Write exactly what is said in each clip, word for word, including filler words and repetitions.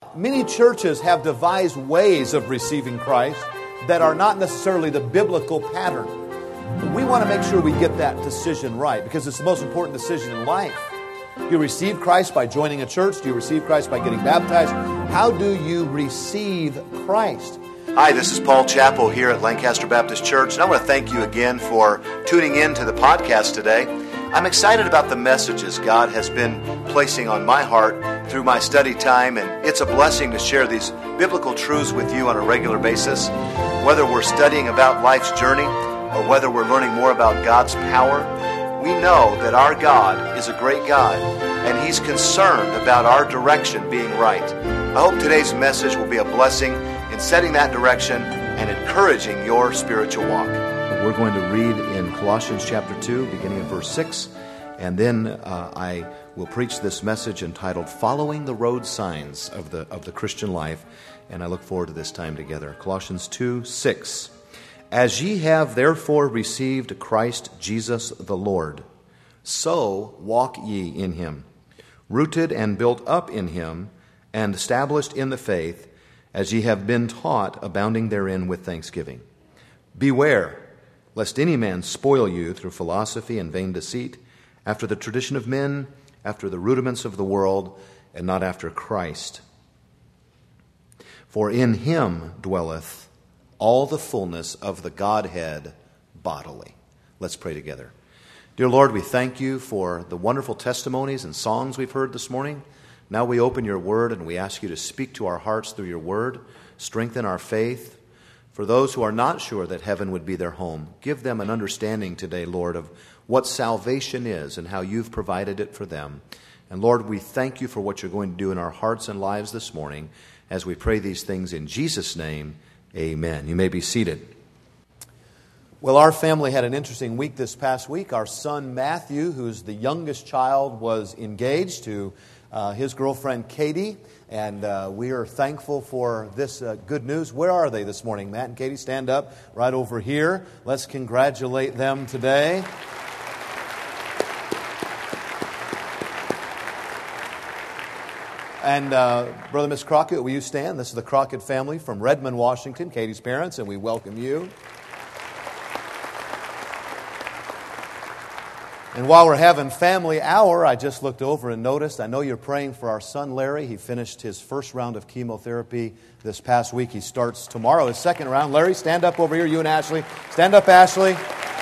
many churches have devised ways of receiving Christ that are not necessarily the biblical pattern. But we want to make sure we get that decision right, because it's the most important decision in life. Do you receive Christ by joining a church? Do you receive Christ by getting baptized? How do you receive Christ? Hi, this is Paul Chappell here at Lancaster Baptist Church, and I want to thank you again for tuning in to the podcast today. I'm excited about the messages God has been placing on my heart through my study time, and it's a blessing to share these biblical truths with you on a regular basis. Whether we're studying about life's journey or whether we're learning more about God's power, we know that our God is a great God, and He's concerned about our direction being right. I hope today's message will be a blessing in setting that direction and encouraging your spiritual walk. We're going to read in Colossians chapter two, beginning at verse six, and then uh, I will preach this message entitled Following the Road Signs of the, of the Christian Life, and I look forward to this time together. Colossians two, six. As ye have therefore received Christ Jesus the Lord, so walk ye in him, rooted and built up in him, and established in the faith, as ye have been taught, abounding therein with thanksgiving. Beware, lest any man spoil you through philosophy and vain deceit, after the tradition of men, after the rudiments of the world, and not after Christ. For in him dwelleth all the fullness of the Godhead bodily. Let's pray together. Dear Lord, we thank you for the wonderful testimonies and songs we've heard this morning. Now we open your word and we ask you to speak to our hearts through your word, strengthen our faith. For those who are not sure that heaven would be their home, give them an understanding today, Lord, of what salvation is and how you've provided it for them. And Lord, we thank you for what you're going to do in our hearts and lives this morning as we pray these things in Jesus' name. Amen. You may be seated. Well, our family had an interesting week this past week. Our son Matthew, who's the youngest child, was engaged to uh, his girlfriend Katie, and uh, we are thankful for this uh, good news. Where are they this morning? Matt and Katie, stand up right over here. Let's congratulate them today. And uh, Brother Miss Crockett, will you stand? This is the Crockett family from Redmond, Washington, Katie's parents, and we welcome you. And while we're having family hour, I just looked over and noticed, I know you're praying for our son Larry. He finished his first round of chemotherapy this past week. He starts tomorrow his second round. Larry, stand up over here, you and Ashley. Stand up, Ashley.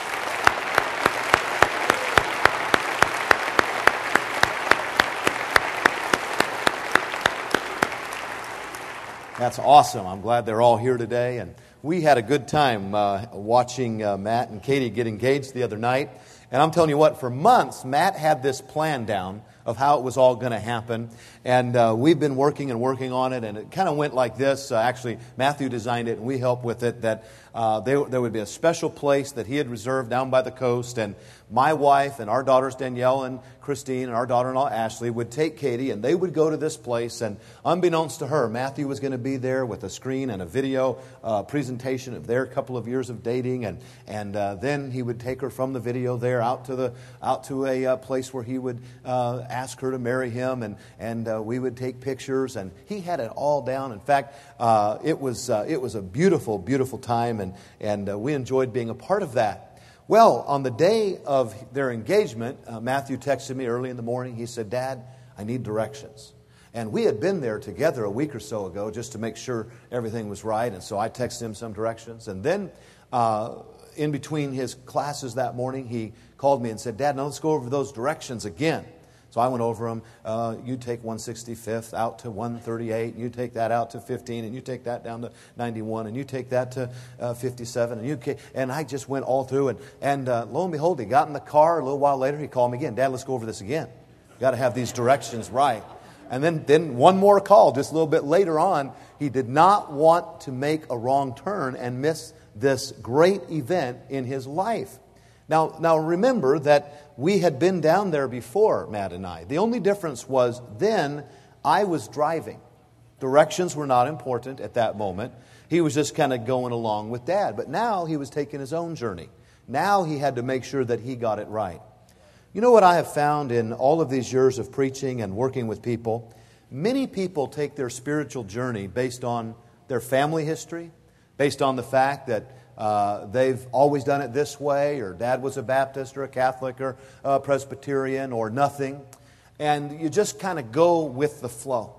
That's awesome. I'm glad they're all here today. And we had a good time uh, watching uh, Matt and Katie get engaged the other night. And I'm telling you what, for months, Matt had this plan down of how it was all going to happen. And uh, we've been working and working on it, and it kind of went like this. Uh, actually, Matthew designed it, and we helped with it, that uh, they, there would be a special place that he had reserved down by the coast, and my wife and our daughters Danielle and Christine and our daughter-in-law Ashley would take Katie, and they would go to this place, and unbeknownst to her, Matthew was going to be there with a screen and a video uh, presentation of their couple of years of dating, and and uh, then he would take her from the video there out to the out to a uh, place where he would uh, ask her to marry him, and and uh, we would take pictures, and he had it all down. In fact, uh, it was uh, it was a beautiful, beautiful time, and and uh, we enjoyed being a part of that. Well, on the day of their engagement, uh, Matthew texted me early in the morning. He said, "Dad, I need directions." And we had been there together a week or so ago just to make sure everything was right. And so I texted him some directions. And then uh, in between his classes that morning, he called me and said, "Dad, now let's go over those directions again." So I went over them. Uh, you take one sixty-fifth out to one thirty-eight, and you take that out to fifteen, and you take that down to ninety-one, and you take that to uh, fifty-seven, and you and I just went all through, and and uh, lo and behold, he got in the car. A little while later, he called me again. "Dad, let's go over this again. Got to have these directions right." And then then one more call, just a little bit later on. He did not want to make a wrong turn and miss this great event in his life. Now, now remember that we had been down there before, Matt and I. The only difference was then I was driving. Directions were not important at that moment. He was just kind of going along with Dad. But now he was taking his own journey. Now he had to make sure that he got it right. You know what I have found in all of these years of preaching and working with people? Many people take their spiritual journey based on their family history, based on the fact that uh, they've always done it this way, or dad was a Baptist or a Catholic or a Presbyterian or nothing. And you just kind of go with the flow.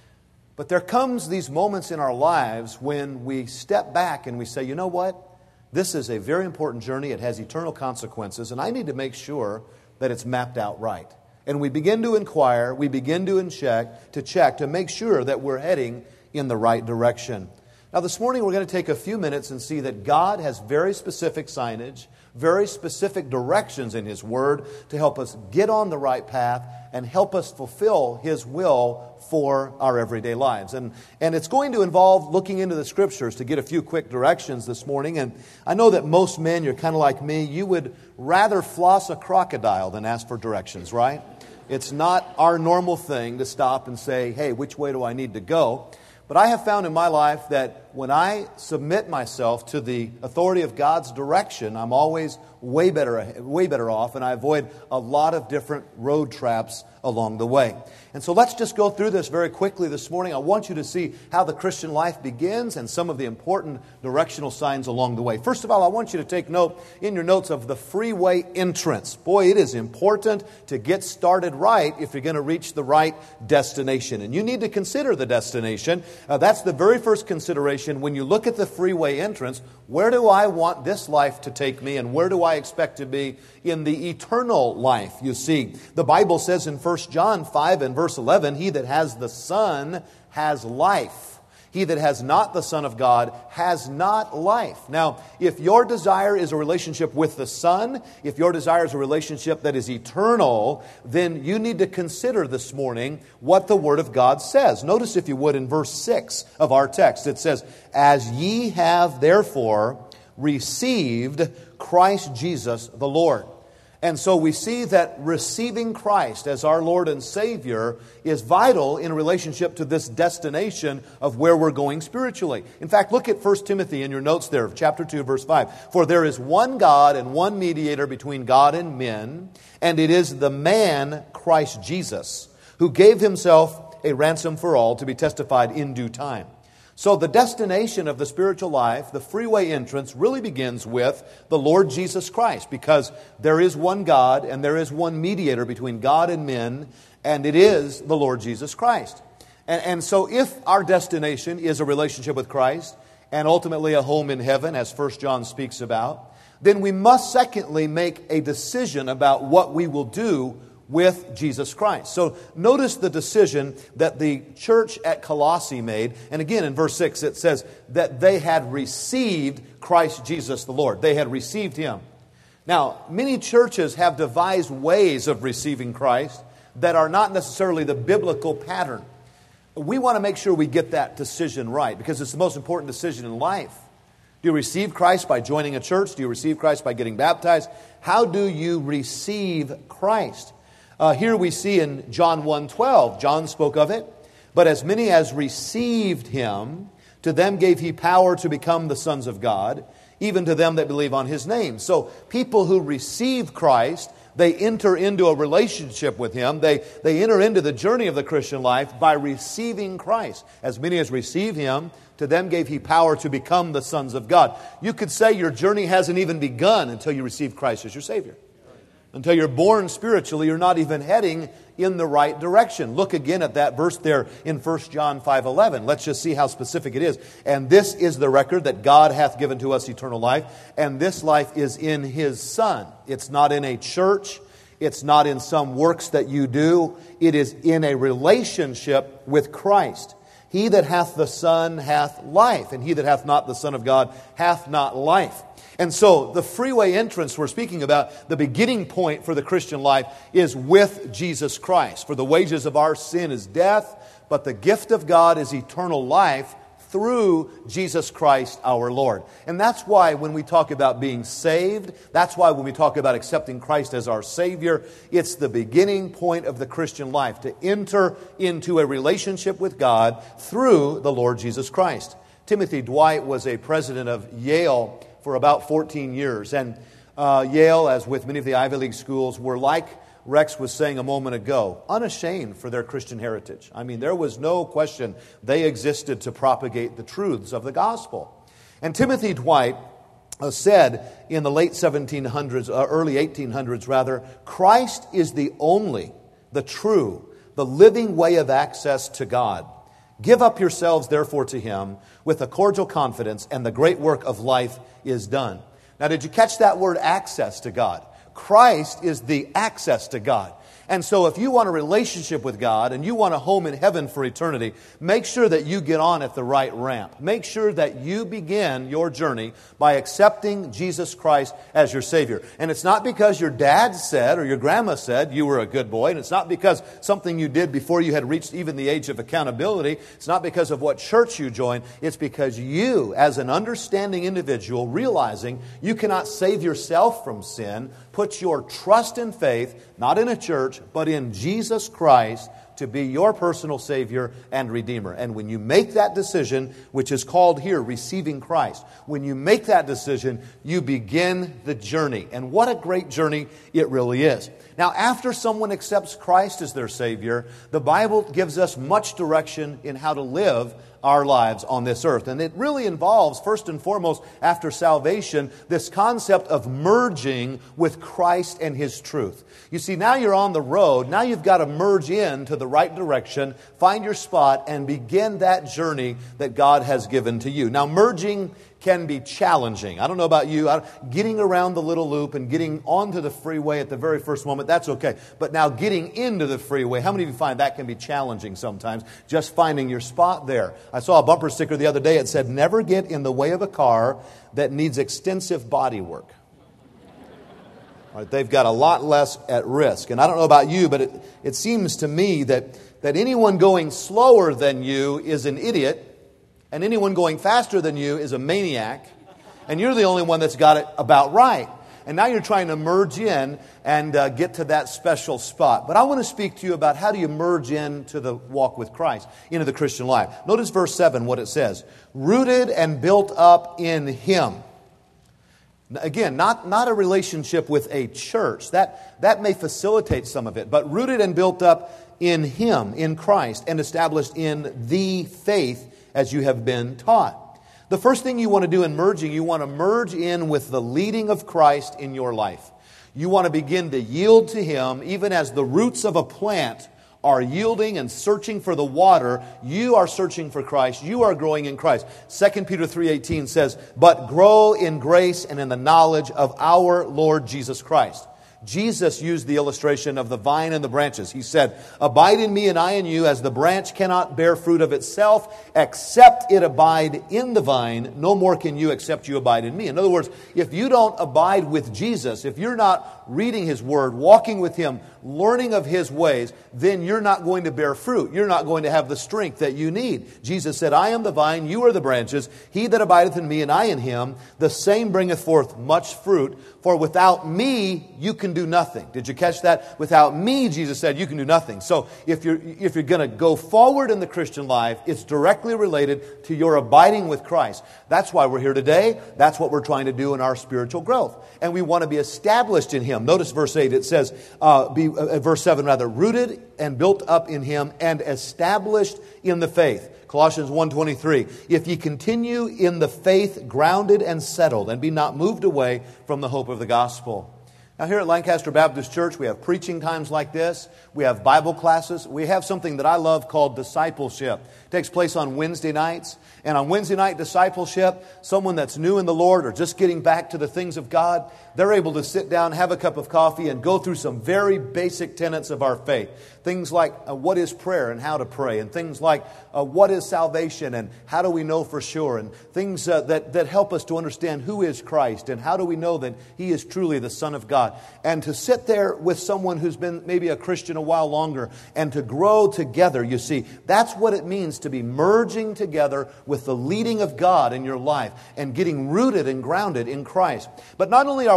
But there comes these moments in our lives when we step back and we say, you know what? This is a very important journey. It has eternal consequences, and I need to make sure that it's mapped out right. And we begin to inquire, we begin to check, to check to make sure that we're heading in the right direction. Now this morning we're going to take a few minutes and see that God has very specific signage, very specific directions in His Word to help us get on the right path and help us fulfill His will for our everyday lives. And, and it's going to involve looking into the Scriptures to get a few quick directions this morning. And I know that most men, you're kind of like me, you would rather floss a crocodile than ask for directions, right? It's not our normal thing to stop and say, hey, which way do I need to go? But I have found in my life that when I submit myself to the authority of God's direction, I'm always way better, way better off, and I avoid a lot of different road traps along the way. And so let's just go through this very quickly this morning. I want you to see how the Christian life begins and some of the important directional signs along the way. First of all, I want you to take note in your notes of the freeway entrance. Boy, it is important to get started right if you're going to reach the right destination. And you need to consider the destination. Uh, that's the very first consideration when you look at the freeway entrance. Where do I want this life to take me, and where do I expect to be in the eternal life? You see, the Bible says in First John five and verse eleven, he that has the Son has life. He that has not the Son of God has not life. Now, if your desire is a relationship with the Son, if your desire is a relationship that is eternal, then you need to consider this morning what the Word of God says. Notice, if you would, in verse six of our text, it says, "As ye have therefore received Christ Jesus the Lord." And so we see that receiving Christ as our Lord and Savior is vital in relationship to this destination of where we're going spiritually. In fact, look at First Timothy in your notes there, chapter two, verse five. "For there is one God and one mediator between God and men, and it is the man Christ Jesus, who gave Himself a ransom for all, to be testified in due time." So the destination of the spiritual life, the freeway entrance, really begins with the Lord Jesus Christ, because there is one God and there is one mediator between God and men, and it is the Lord Jesus Christ. And, and so if our destination is a relationship with Christ and ultimately a home in heaven, as First John speaks about, then we must secondly make a decision about what we will do with Jesus Christ. So notice the decision that the church at Colossae made. And again, in verse six, it says that they had received Christ Jesus the Lord. They had received Him. Now, many churches have devised ways of receiving Christ that are not necessarily the biblical pattern. We want to make sure we get that decision right, because it's the most important decision in life. Do you receive Christ by joining a church? Do you receive Christ by getting baptized? How do you receive Christ? Uh, here we see in John one twelve, John spoke of it. "But as many as received Him, to them gave He power to become the sons of God, even to them that believe on His name." So people who receive Christ, they enter into a relationship with Him. They, they enter into the journey of the Christian life by receiving Christ. "As many as receive Him, to them gave He power to become the sons of God." You could say your journey hasn't even begun until you receive Christ as your Savior. Until you're born spiritually, you're not even heading in the right direction. Look again at that verse there in First John five eleven. Let's just see how specific it is. "And this is the record, that God hath given to us eternal life, and this life is in His Son." It's not in a church. It's not in some works that you do. It is in a relationship with Christ. "He that hath the Son hath life, and he that hath not the Son of God hath not life." And so the freeway entrance we're speaking about, the beginning point for the Christian life, is with Jesus Christ. "For the wages of our sin is death, but the gift of God is eternal life through Jesus Christ our Lord." And that's why when we talk about being saved, that's why when we talk about accepting Christ as our Savior, it's the beginning point of the Christian life, to enter into a relationship with God through the Lord Jesus Christ. Timothy Dwight was a president of Yale for about fourteen years. And uh, Yale, as with many of the Ivy League schools, were like Rex was saying a moment ago, unashamed for their Christian heritage. I mean, there was no question they existed to propagate the truths of the gospel. And Timothy Dwight uh, said in the late seventeen hundreds, uh, early eighteen hundreds rather, Christ is the only, the true, the living way of access to God. Give up yourselves, therefore, to Him with a cordial confidence, and the great work of life is done. Now, did you catch that word, access to God? Christ is the access to God. And so if you want a relationship with God and you want a home in heaven for eternity, make sure that you get on at the right ramp. Make sure that you begin your journey by accepting Jesus Christ as your Savior. And it's not because your dad said or your grandma said you were a good boy. And it's not because something you did before you had reached even the age of accountability. It's not because of what church you joined. It's because you, as an understanding individual, realizing you cannot save yourself from sin, put your trust and faith, not in a church, but in Jesus Christ to be your personal Savior and Redeemer. And when you make that decision, which is called here receiving Christ, when you make that decision, you begin the journey. And what a great journey it really is. Now, after someone accepts Christ as their Savior, the Bible gives us much direction in how to live our lives on this earth. And it really involves, first and foremost, after salvation, this concept of merging with Christ and His truth. You see, now you're on the road. Now you've got to merge into the right direction, find your spot, and begin that journey that God has given to you. Now, merging can be challenging. I don't know about you. Getting around the little loop and getting onto the freeway at the very first moment, that's okay. But now getting into the freeway, how many of you find that can be challenging sometimes? Just finding your spot there. I saw a bumper sticker the other day. It said, never get in the way of a car that needs extensive body work. All right, they've got a lot less at risk. And I don't know about you, but it, it seems to me that, that anyone going slower than you is an idiot. And anyone going faster than you is a maniac. And you're the only one that's got it about right. And now you're trying to merge in and uh, get to that special spot. But I want to speak to you about how do you merge into the walk with Christ, into the Christian life. Notice verse seven, what it says. Rooted and built up in Him. Again, not, not a relationship with a church. That, that may facilitate some of it. But rooted and built up in Him, in Christ, and established in the faith as you have been taught. The first thing you want to do in merging, you want to merge in with the leading of Christ in your life. You want to begin to yield to Him, even as the roots of a plant are yielding and searching for the water. You are searching for Christ. You are growing in Christ. Second Peter three eighteen says, but grow in grace and in the knowledge of our Lord Jesus Christ. Jesus used the illustration of the vine and the branches. He said, abide in me and I in you, as the branch cannot bear fruit of itself, except it abide in the vine. No more can you except you abide in me. In other words, if you don't abide with Jesus, if you're not reading His Word, walking with Him, learning of His ways, then you're not going to bear fruit. You're not going to have the strength that you need. Jesus said, I am the vine, you are the branches. He that abideth in me and I in him, the same bringeth forth much fruit. For without me, you can do nothing. Did you catch that? Without me, Jesus said, you can do nothing. So if you're, if you're going to go forward in the Christian life, it's directly related to your abiding with Christ. That's why we're here today. That's what we're trying to do in our spiritual growth. And we want to be established in Him. Notice verse eight. It says, uh, be, uh, verse seven rather, rooted and built up in Him and established in the faith. Colossians one twenty-three, if ye continue in the faith, grounded and settled, and be not moved away from the hope of the gospel. Now here at Lancaster Baptist Church, we have preaching times like this. We have Bible classes. We have something that I love called discipleship. It takes place on Wednesday nights. And on Wednesday night discipleship, someone that's new in the Lord or just getting back to the things of God, they're able to sit down, have a cup of coffee, and go through some very basic tenets of our faith. Things like uh, what is prayer and how to pray, and things like uh, what is salvation and how do we know for sure, and things uh, that, that help us to understand who is Christ and how do we know that He is truly the Son of God. And to sit there with someone who's been maybe a Christian a while longer and to grow together, you see, that's what it means to be merging together with the leading of God in your life and getting rooted and grounded in Christ. But not only are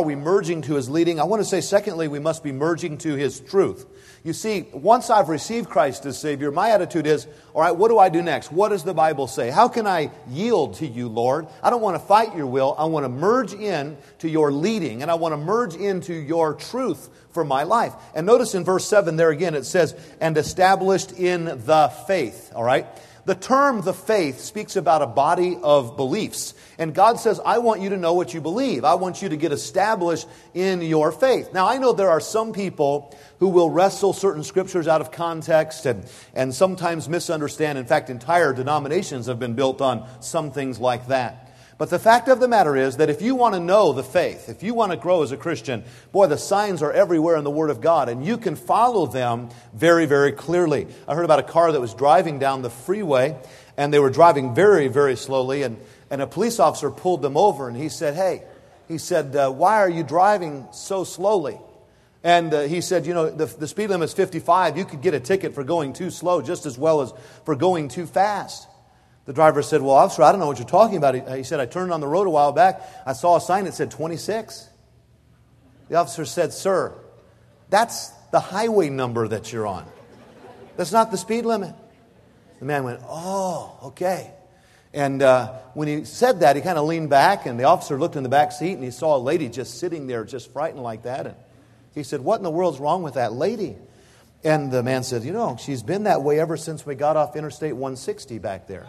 we merging to His leading? I want to say, secondly, we must be merging to His truth. You see, once I've received Christ as Savior, my attitude is, all right, what do I do next? What does the Bible say? How can I yield to you, Lord? I don't want to fight your will. I want to merge in to your leading, and I want to merge into your truth for my life. And notice in verse seven there again, it says, and established in the faith, all right? The term the faith speaks about a body of beliefs. And God says, I want you to know what you believe. I want you to get established in your faith. Now, I know there are some people who will wrestle certain scriptures out of context and, and sometimes misunderstand. In fact, entire denominations have been built on some things like that. But the fact of the matter is that if you want to know the faith, if you want to grow as a Christian, boy, the signs are everywhere in the Word of God, and you can follow them very, very clearly. I heard about a car that was driving down the freeway, and they were driving very, very slowly, and, and a police officer pulled them over, and he said, hey, he said, uh, why are you driving so slowly? And uh, he said, you know, the, the speed limit is fifty-five. You could get a ticket for going too slow just as well as for going too fast. The driver said, well, officer, I don't know what you're talking about. He, he said, I turned on the road a while back. I saw a sign that said twenty-six. The officer said, sir, that's the highway number that you're on. That's not the speed limit. The man went, oh, okay. And uh, when he said that, he kind of leaned back, and the officer looked in the back seat, and he saw a lady just sitting there, just frightened like that. And he said, what in the world's wrong with that lady? And the man said, you know, she's been that way ever since we got off Interstate one sixty back there.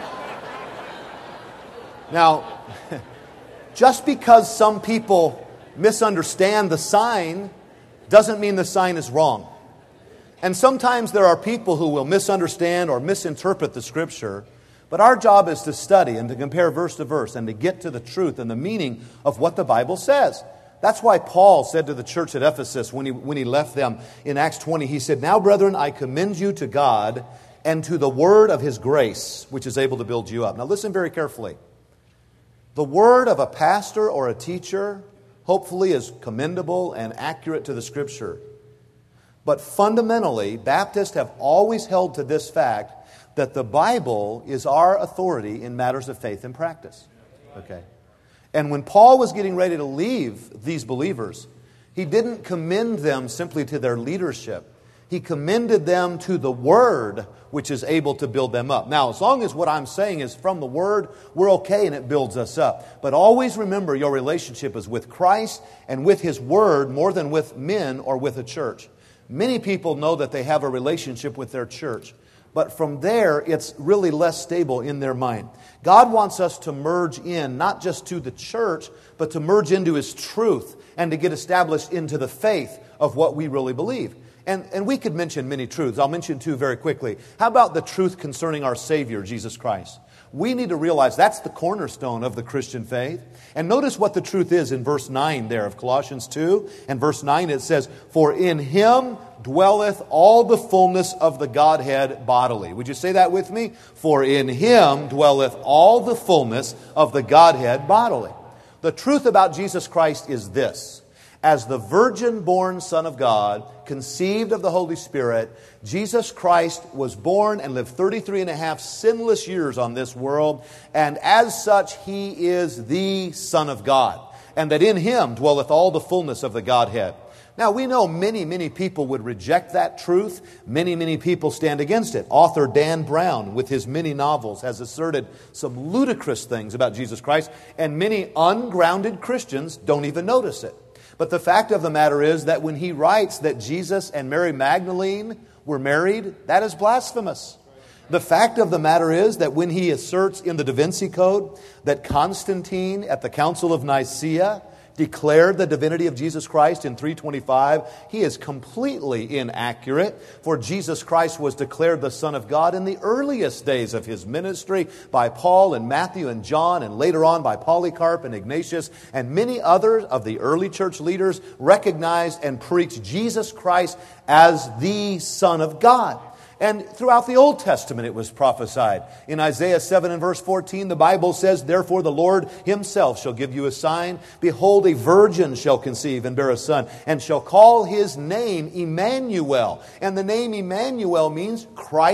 Now, just because some people misunderstand the sign doesn't mean the sign is wrong. And sometimes there are people who will misunderstand or misinterpret the Scripture, but our job is to study and to compare verse to verse and to get to the truth and the meaning of what the Bible says. That's why Paul said to the church at Ephesus when he, when he left them in Acts twenty, he said, now, brethren, I commend you to God and to the word of His grace, which is able to build you up. Now, listen very carefully. The word of a pastor or a teacher, hopefully, is commendable and accurate to the Scripture. But fundamentally, Baptists have always held to this fact that the Bible is our authority in matters of faith and practice. Okay? And when Paul was getting ready to leave these believers, he didn't commend them simply to their leadership. He commended them to the Word, which is able to build them up. Now, as long as what I'm saying is from the Word, we're okay and it builds us up. But always remember your relationship is with Christ and with His Word more than with men or with a church. Many people know that they have a relationship with their church, but from there, it's really less stable in their mind. God wants us to merge in, not just to the church, but to merge into His truth and to get established into the faith of what we really believe. And, and we could mention many truths. I'll mention two very quickly. How about the truth concerning our Savior, Jesus Christ? We need to realize that's the cornerstone of the Christian faith. And notice what the truth is in verse nine there of Colossians two. And verse nine it says, for in Him dwelleth all the fullness of the Godhead bodily. Would you say that with me? For in Him dwelleth all the fullness of the Godhead bodily. The truth about Jesus Christ is this. As the virgin-born Son of God, conceived of the Holy Spirit, Jesus Christ was born and lived thirty-three and a half sinless years on this world, and as such, He is the Son of God, and that in Him dwelleth all the fullness of the Godhead. Now, we know many, many people would reject that truth. Many, many people stand against it. Author Dan Brown, with his many novels, has asserted some ludicrous things about Jesus Christ, and many ungrounded Christians don't even notice it. But the fact of the matter is that when he writes that Jesus and Mary Magdalene were married, that is blasphemous. The fact of the matter is that when he asserts in the Da Vinci Code that Constantine at the Council of Nicaea declared the divinity of Jesus Christ in three twenty-five, he is completely inaccurate, for Jesus Christ was declared the Son of God in the earliest days of His ministry by Paul and Matthew and John, and later on by Polycarp and Ignatius, and many others of the early church leaders recognized and preached Jesus Christ as the Son of God. And throughout the Old Testament it was prophesied. In Isaiah seven and verse fourteen, the Bible says, therefore the Lord Himself shall give you a sign. Behold, a virgin shall conceive and bear a son, and shall call His name Emmanuel. And the name Emmanuel means Christ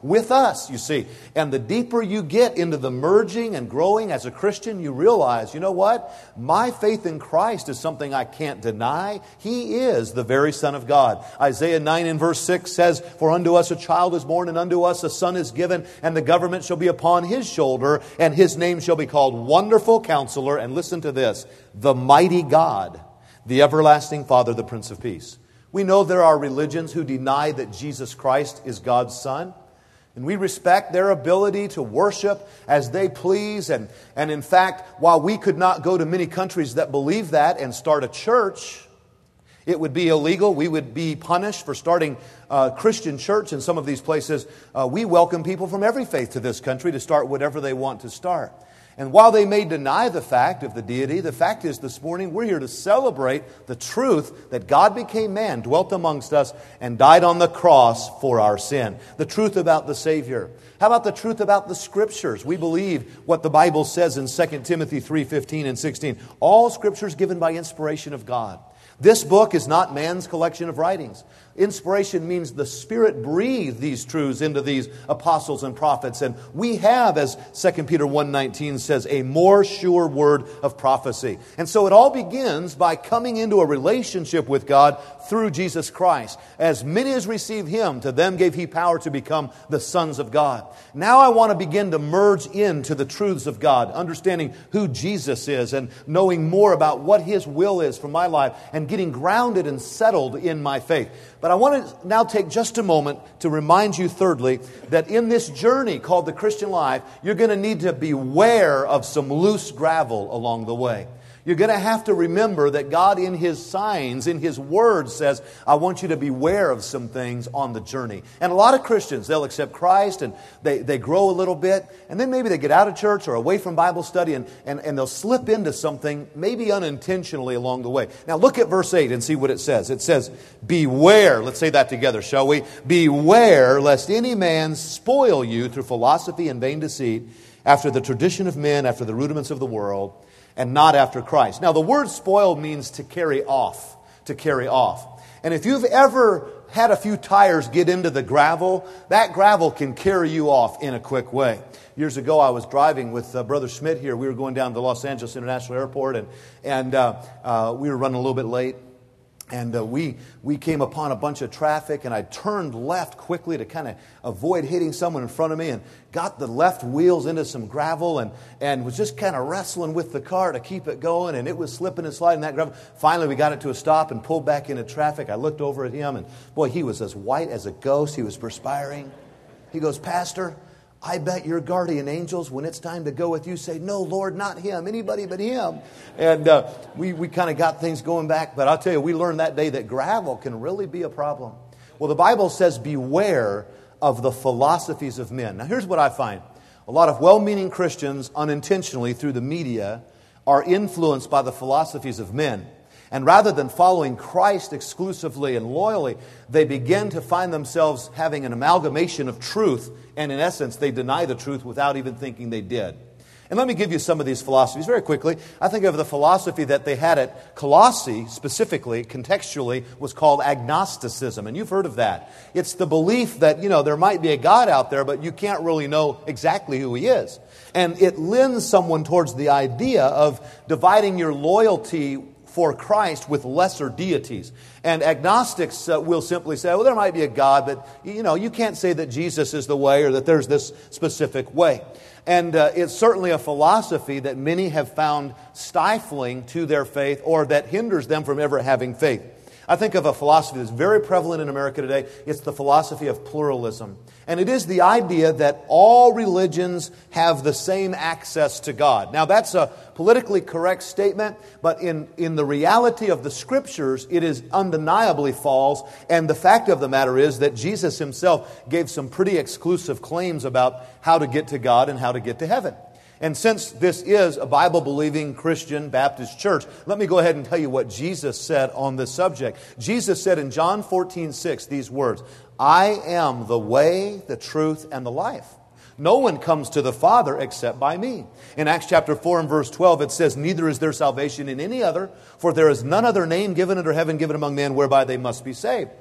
with us, you see. And the deeper you get into the merging and growing as a Christian, you realize, you know what? My faith in Christ is something I can't deny. He is the very Son of God. Isaiah nine and verse six says, "For unto us a child is born, and unto us a son is given, and the government shall be upon his shoulder, and his name shall be called Wonderful Counselor," and listen to this, "the Mighty God, the Everlasting Father, the Prince of Peace." We know there are religions who deny that Jesus Christ is God's Son. And we respect their ability to worship as they please. And, and in fact, while we could not go to many countries that believe that and start a church, it would be illegal. We would be punished for starting a Christian church in some of these places. Uh, we welcome people from every faith to this country to start whatever they want to start. And while they may deny the fact of the deity, the fact is this morning we're here to celebrate the truth that God became man, dwelt amongst us, and died on the cross for our sin. The truth about the Savior. How about the truth about the Scriptures? We believe what the Bible says in Second Timothy three fifteen and sixteen. All Scripture is given by inspiration of God. This book is not man's collection of writings. Inspiration means the Spirit breathed these truths into these apostles and prophets. And we have, as Second Peter one nineteen says, a more sure word of prophecy. And so it all begins by coming into a relationship with God through Jesus Christ. As many as receive Him, to them gave He power to become the sons of God. Now I want to begin to merge into the truths of God, understanding who Jesus is and knowing more about what His will is for my life and getting grounded and settled in my faith. But I want to now take just a moment to remind you, thirdly, that in this journey called the Christian life, you're going to need to beware of some loose gravel along the way. You're going to have to remember that God in His signs, in His Word says, I want you to beware of some things on the journey. And a lot of Christians, they'll accept Christ and they, they grow a little bit. And then maybe they get out of church or away from Bible study and, and, and they'll slip into something maybe unintentionally along the way. Now look at verse eight and see what it says. It says, beware. Let's say that together, shall we? Beware lest any man spoil you through philosophy and vain deceit, after the tradition of men, after the rudiments of the world, and not after Christ. Now, the word spoil means to carry off, to carry off. And if you've ever had a few tires get into the gravel, that gravel can carry you off in a quick way. Years ago, I was driving with uh, Brother Schmidt here. We were going down to Los Angeles International Airport, and, and uh, uh, we were running a little bit late. And uh, we we came upon a bunch of traffic, and I turned left quickly to kind of avoid hitting someone in front of me and got the left wheels into some gravel and, and was just kind of wrestling with the car to keep it going, and it was slipping and sliding that gravel. Finally, we got it to a stop and pulled back into traffic. I looked over at him, and boy, he was as white as a ghost. He was perspiring. He goes, Pastor, I bet your guardian angels, when it's time to go with you, say, no, Lord, not him, anybody but him. And uh, we, we kind of got things going back. But I'll tell you, we learned that day that gravel can really be a problem. Well, the Bible says, beware of the philosophies of men. Now, here's what I find. A lot of well-meaning Christians, unintentionally through the media, are influenced by the philosophies of men. And rather than following Christ exclusively and loyally, they begin to find themselves having an amalgamation of truth. And in essence, they deny the truth without even thinking they did. And let me give you some of these philosophies very quickly. I think of the philosophy that they had at Colossae, specifically, contextually, was called agnosticism. And you've heard of that. It's the belief that, you know, there might be a God out there, but you can't really know exactly who He is. And it lends someone towards the idea of dividing your loyalty for Christ with lesser deities. And agnostics uh, will simply say, well, there might be a God, but, you know, you can't say that Jesus is the way or that there's this specific way. And uh, it's certainly a philosophy that many have found stifling to their faith or that hinders them from ever having faith. I think of a philosophy that's very prevalent in America today. It's the philosophy of pluralism. And it is the idea that all religions have the same access to God. Now, that's a politically correct statement, but in, in the reality of the Scriptures, it is undeniably false. And the fact of the matter is that Jesus Himself gave some pretty exclusive claims about how to get to God and how to get to heaven. And since this is a Bible-believing Christian Baptist church, let me go ahead and tell you what Jesus said on this subject. Jesus said in John fourteen six these words, I am the way, the truth, and the life. No one comes to the Father except by me. In Acts chapter four and verse twelve, it says, neither is there salvation in any other, for there is none other name given under heaven given among men whereby they must be saved.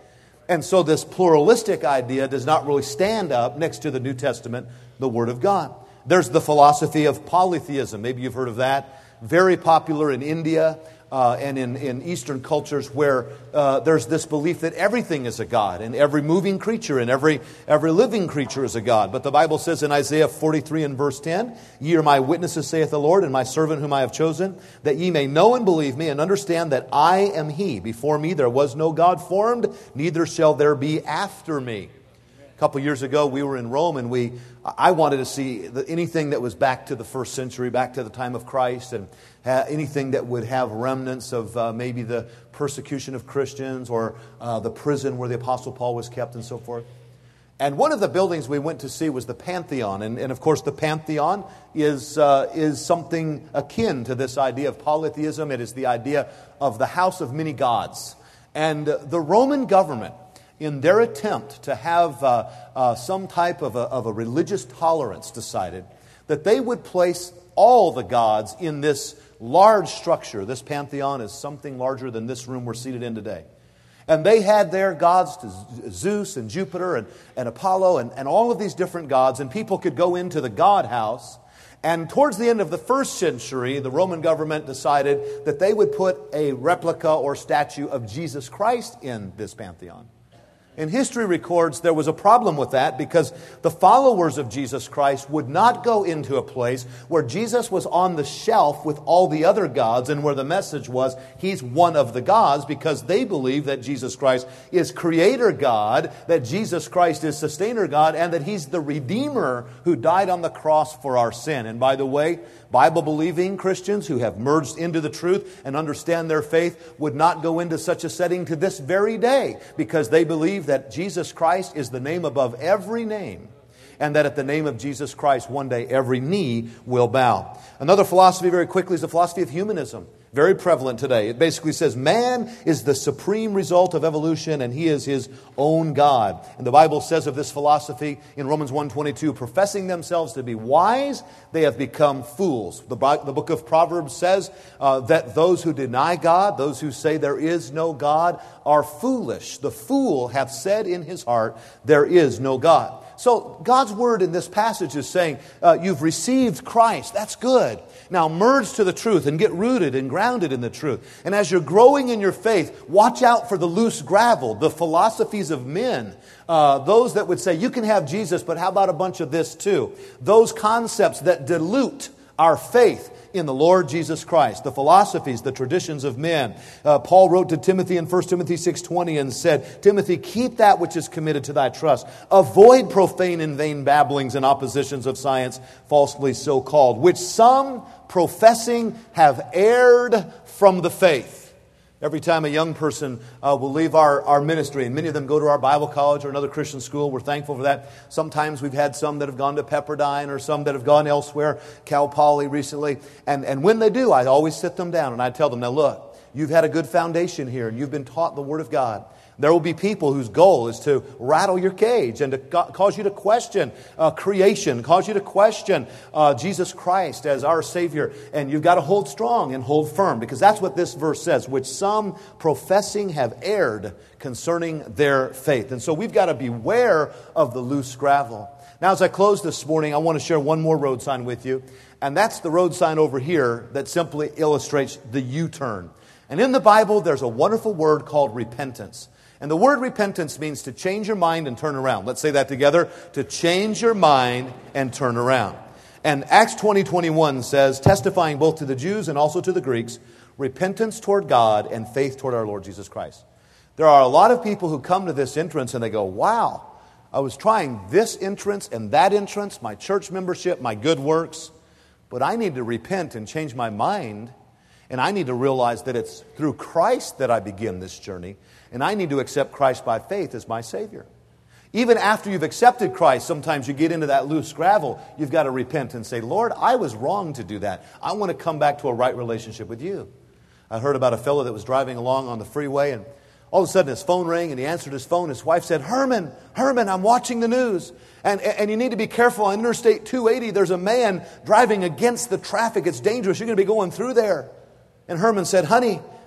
And so this pluralistic idea does not really stand up next to the New Testament, the Word of God. There's the philosophy of polytheism. Maybe you've heard of that. Very popular in India uh, and in, in Eastern cultures, where uh, there's this belief that everything is a God, and every moving creature and every, every living creature is a God. But the Bible says in Isaiah forty-three and verse ten, "Ye are my witnesses, saith the Lord, and my servant whom I have chosen, that ye may know and believe me, and understand that I am He. Before me there was no God formed, neither shall there be after me." A couple years ago, we were in Rome, and we I wanted to see anything that was back to the first century, back to the time of Christ, and anything that would have remnants of uh, maybe the persecution of Christians or uh, the prison where the Apostle Paul was kept and so forth. And one of the buildings we went to see was the Pantheon. And, and of course, the Pantheon is, uh, is something akin to this idea of polytheism. It is the idea of the house of many gods. And uh, the Roman government, in their attempt to have uh, uh, some type of a, of a religious tolerance, decided that they would place all the gods in this large structure. This Pantheon is something larger than this room we're seated in today. And they had their gods, to Zeus and Jupiter and, and Apollo and, and all of these different gods. And people could go into the God house. And towards the end of the first century, the Roman government decided that they would put a replica or statue of Jesus Christ in this Pantheon. And history records there was a problem with that, because the followers of Jesus Christ would not go into a place where Jesus was on the shelf with all the other gods and where the message was He's one of the gods, because they believe that Jesus Christ is Creator God, that Jesus Christ is Sustainer God, and that He's the Redeemer who died on the cross for our sin. And by the way, Bible-believing Christians who have merged into the truth and understand their faith would not go into such a setting to this very day, because they believe that Jesus Christ is the name above every name, and that at the name of Jesus Christ one day every knee will bow. Another philosophy, very quickly, is the philosophy of humanism. Very prevalent today. It basically says man is the supreme result of evolution and he is his own God. And the Bible says of this philosophy in Romans one twenty-two, professing themselves to be wise, they have become fools. The, the book of Proverbs says uh, that those who deny God, those who say there is no God, are foolish. The fool hath said in his heart, there is no God. So God's word in this passage is saying, uh, you've received Christ. That's good. Now merge to the truth and get rooted and grounded in the truth. And as you're growing in your faith, watch out for the loose gravel, the philosophies of men. Uh, those that would say, you can have Jesus, but how about a bunch of this too? Those concepts that dilute our faith in the Lord Jesus Christ, the philosophies, the traditions of men. Uh, Paul wrote to Timothy in First Timothy six twenty and said, Timothy, keep that which is committed to thy trust. Avoid profane and vain babblings and oppositions of science, falsely so called, which some professing have erred from the faith. Every time a young person uh, will leave our, our ministry, and many of them go to our Bible college or another Christian school, we're thankful for that. Sometimes we've had some that have gone to Pepperdine or some that have gone elsewhere, Cal Poly recently. And, and when they do, I always sit them down and I tell them, now look, you've had a good foundation here and you've been taught the Word of God. There will be people whose goal is to rattle your cage and to cause you to question uh, creation, cause you to question uh, Jesus Christ as our Savior. And you've got to hold strong and hold firm, because that's what this verse says, which some professing have erred concerning their faith. And so we've got to beware of the loose gravel. Now, as I close this morning, I want to share one more road sign with you. And that's the road sign over here that simply illustrates the U-turn. And in the Bible, there's a wonderful word called repentance. And the word repentance means to change your mind and turn around. Let's say that together. To change your mind and turn around. And Acts twenty twenty-one says, testifying both to the Jews and also to the Greeks, repentance toward God and faith toward our Lord Jesus Christ. There are a lot of people who come to this entrance and they go, wow, I was trying this entrance and that entrance, my church membership, my good works, but I need to repent and change my mind. And I need to realize that it's through Christ that I begin this journey. And I need to accept Christ by faith as my Savior. Even after you've accepted Christ, sometimes you get into that loose gravel. You've got to repent and say, Lord, I was wrong to do that. I want to come back to a right relationship with you. I heard about a fellow that was driving along on the freeway, and all of a sudden his phone rang and he answered his phone. His wife said, Herman, Herman, I'm watching the news. And, and you need to be careful. On Interstate two eighty, there's a man driving against the traffic. It's dangerous. You're going to be going through there. And Herman said, honey,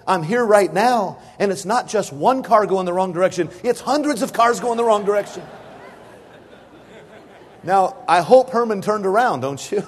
I'm here right now, and it's not just one car going the wrong direction, it's hundreds of cars going the wrong direction. Now, I hope Herman turned around, don't you?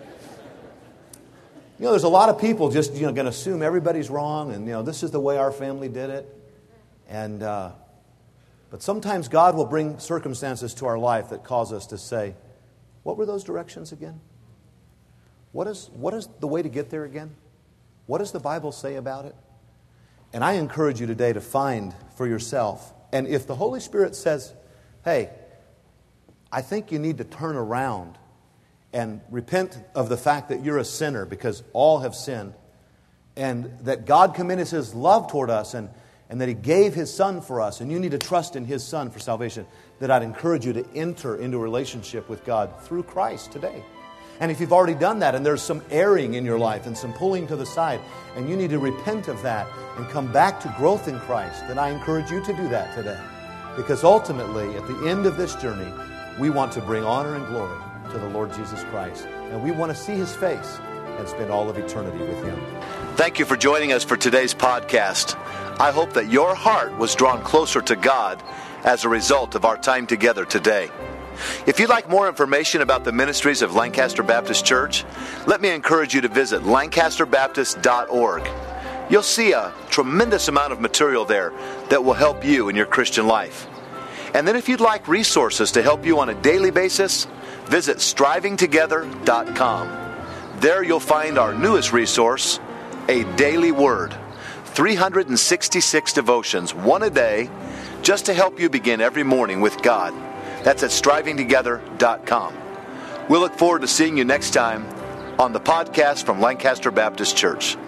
You know, there's a lot of people just, you know, going to assume everybody's wrong, and, you know, this is the way our family did it. And, uh, but sometimes God will bring circumstances to our life that cause us to say, what were those directions again? What is, what is the way to get there again? What does the Bible say about it? And I encourage you today to find for yourself. And if the Holy Spirit says, hey, I think you need to turn around and repent of the fact that you're a sinner because all have sinned, and that God commended His love toward us, and, and that He gave His Son for us, and you need to trust in His Son for salvation, that I'd encourage you to enter into a relationship with God through Christ today. And if you've already done that and there's some erring in your life and some pulling to the side, and you need to repent of that and come back to growth in Christ, then I encourage you to do that today. Because ultimately, at the end of this journey, we want to bring honor and glory to the Lord Jesus Christ. And we want to see His face and spend all of eternity with Him. Thank you for joining us for today's podcast. I hope that your heart was drawn closer to God as a result of our time together today. If you'd like more information about the ministries of Lancaster Baptist Church, let me encourage you to visit lancaster baptist dot org. You'll see a tremendous amount of material there that will help you in your Christian life. And then if you'd like resources to help you on a daily basis, visit striving together dot com. There you'll find our newest resource, A Daily Word. three hundred sixty-six devotions, one a day, just to help you begin every morning with God. That's at striving together dot com. We'll look forward to seeing you next time on the podcast from Lancaster Baptist Church.